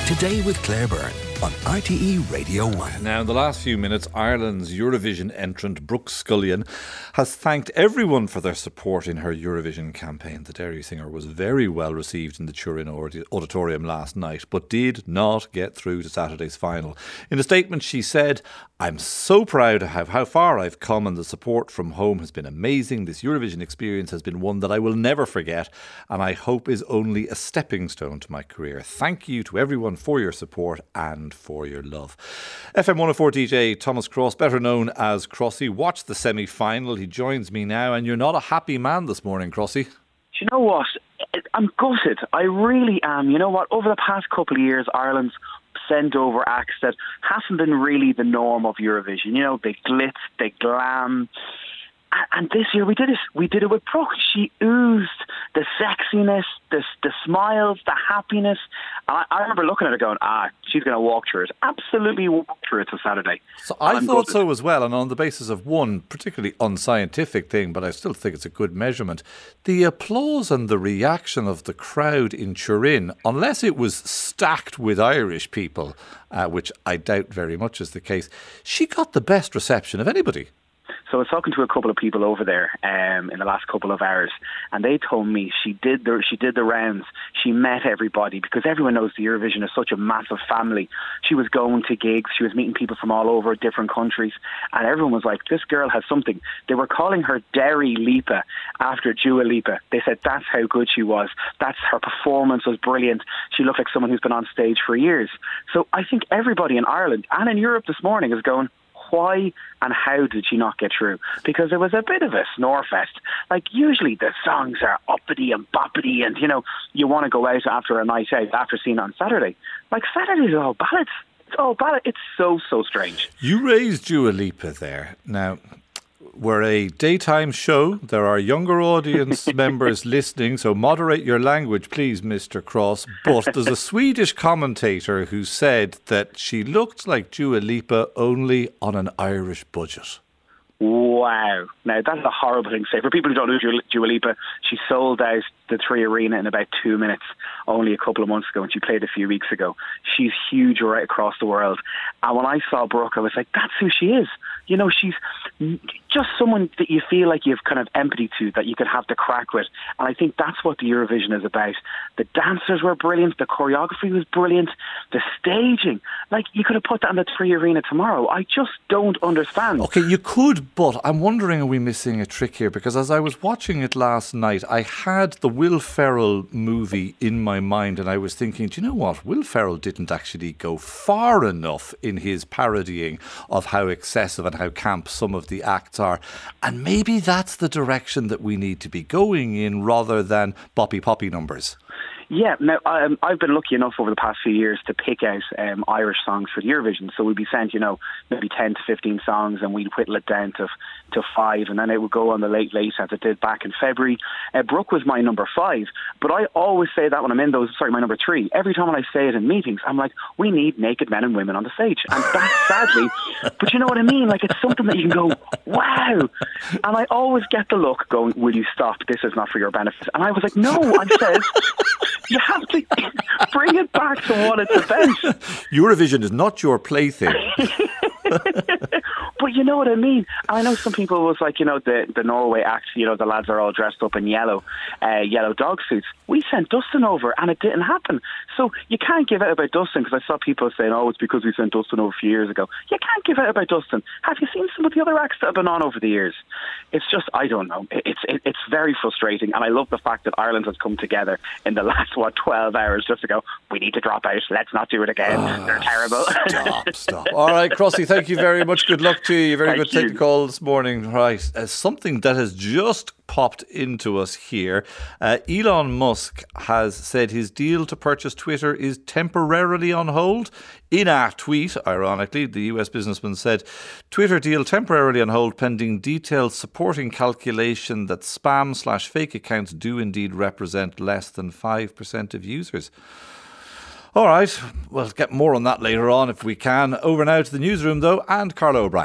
Today with Claire Byrne on RTE Radio 1. Now, in the last few minutes, Ireland's Eurovision entrant Brooke Scullion has thanked everyone for their support in her Eurovision campaign. The Derry singer was very well received in the Turin Auditorium last night, but did not get through to Saturday's final. In a statement, she said, "I'm so proud of how far I've come, and the support from home has been amazing. This Eurovision experience has been one that I will never forget, and I hope is only a stepping stone to my career. Thank you to everyone for your support and for your love." FM 104 DJ Thomas Cross, better known as Crossy, watched the semi-final. He joins me now, and you're not a happy man this morning, Crossy. Do you know what? I'm gutted. I really am. You know what? Over the past couple of years, Ireland's sent over acts that hasn't been really the norm of Eurovision. You know, they glitz, they glam. And this year we did it. We did it with Brooke. She oozed the sexiness, the smiles, the happiness. I remember looking at her going, she's going to walk through it. Absolutely walk through it till Saturday. So I thought so as well, and on the basis of one particularly unscientific thing, but I still think it's a good measurement. The applause and the reaction of the crowd in Turin, unless it was stacked with Irish people, which I doubt very much is the case, she got the best reception of anybody. So I was talking to a couple of people over there in the last couple of hours, and they told me she did the rounds. She met everybody, because everyone knows the Eurovision is such a massive family. She was going to gigs, she was meeting people from all over different countries, and everyone was like, this girl has something. They were calling her Derry Lipa after Dua Lipa. They said that's how good she was. Her performance was brilliant. She looked like someone who's been on stage for years. So I think everybody in Ireland and in Europe this morning is going, why and how did she not get through? Because it was a bit of a snore fest. Like, usually the songs are uppity and boppity, and, you know, you want to go out after a night out, after seeing it on Saturday. Like, Saturday's all ballads. It's all ballad. It's so strange. You raised Dua Lipa there. Now, we're a daytime show. There are younger audience members listening, so moderate your language, please, Mr. Cross. But there's a Swedish commentator who said that she looked like Dua Lipa only on an Irish budget. Wow. Now, that's a horrible thing to say. For people who don't know Dua Lipa, she sold out the 3 Arena in about 2 minutes only a couple of months ago, and she played a few weeks ago. She's huge right across the world. And when I saw Brooke, I was like, that's who she is. You know, she's just someone that you feel like you have kind of empathy to, that you could have the crack with. And I think that's what the Eurovision is about. The dancers were brilliant. The choreography was brilliant. The staging. Like, you could have put that in the 3 Arena tomorrow. I just don't understand. Okay, you could, but I'm wondering, are we missing a trick here? Because as I was watching it last night, I had the Will Ferrell movie in my mind, and I was thinking, do you know what? Will Ferrell didn't actually go far enough in his parodying of how excessive and how camp some of the acts are. And maybe that's the direction that we need to be going in, rather than boppy poppy numbers. Yeah, now I've been lucky enough over the past few years to pick out Irish songs for the Eurovision. So we'd be sent, you know, maybe 10 to 15 songs, and we'd whittle it down to 5, and then it would go on the late as it did back in February. Brooke was my number 5, but I always say that when I'm in my number 3. Every time when I say it in meetings, I'm like, we need naked men and women on the stage. And that's sadly, but you know what I mean? Like, it's something that you can go, wow. And I always get the look going, will you stop? This is not for your benefit. And I was like, no, I said, you have to bring it back to what it's about. Eurovision is not your plaything. But you know what I mean? I know some people was like, you know, the Norway act, you know, the lads are all dressed up in yellow dog suits. We sent Dustin over and it didn't happen. So you can't give out about Dustin, because I saw people saying, oh, it's because we sent Dustin over a few years ago. You can't give out about Dustin. Have you seen some of the other acts that have been on over the years? It's just, I don't know. It's very frustrating. And I love the fact that Ireland has come together in the last, 12 hours just to go, we need to drop out. Let's not do it again. They're terrible. Stop. All right, Crossy, thank you very much. Good luck to you. You're very good to take the call this morning. Right, something that has just popped into us here. Elon Musk has said his deal to purchase Twitter is temporarily on hold. In a tweet, ironically, the US businessman said, Twitter deal temporarily on hold pending details supporting calculation that spam/fake accounts do indeed represent less than 5% of users. All right, we'll get more on that later on if we can. Over now to the newsroom, though, and Carla O'Brien.